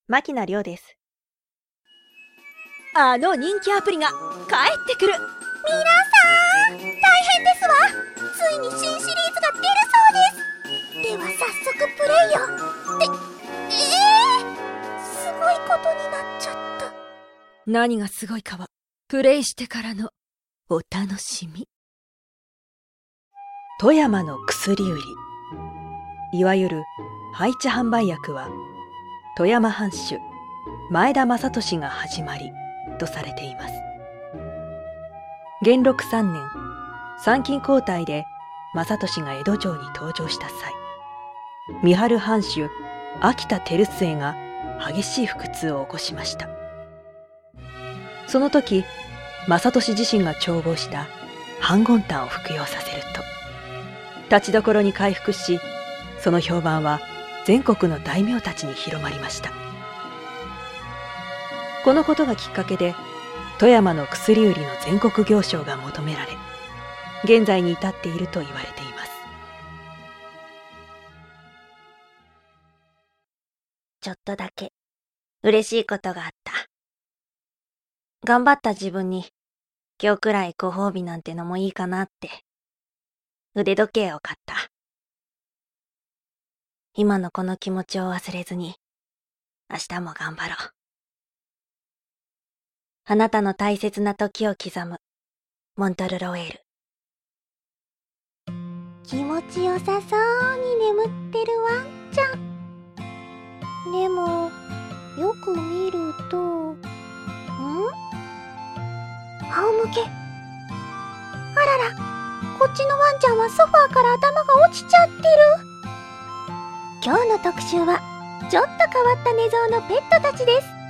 牧野亮です。 あの人気アプリが帰ってくる。 皆さん、大変ですわ。ついに新シリーズが出るそうです。では早速プレイを。すごいことになっちゃった。 何がすごいかはプレイしてからのお楽しみ。 富山の薬売り、いわゆる配置販売薬は富山藩主前田正俊が始まりとされています。元禄3年、参勤交代で正俊が江戸城に登場した際、三春藩主秋田照末が激しい腹痛を起こしました。その時、正俊自身が調合した半言炭を服用させると、立ちどころに回復し、その評判は全国の大名たちに広まりました。このことがきっかけで、富山の薬売りの全国行商が求められ、現在に至っていると言われています。 ちょっとだけ嬉しいことがあった。頑張った自分に今日くらいご褒美なんてのもいいかなって、腕時計を買った。今のこの気持ちを忘れずに、明日も頑張ろう。あなたの大切な時を刻むモントルロエール。気持ちよさそうに眠ってるワンちゃん。でもよく見ると、仰向け。あらら、こっちのワンちゃんはソファーから頭が落ちちゃってる。今日の特集はちょっと変わった寝相のペットたちです。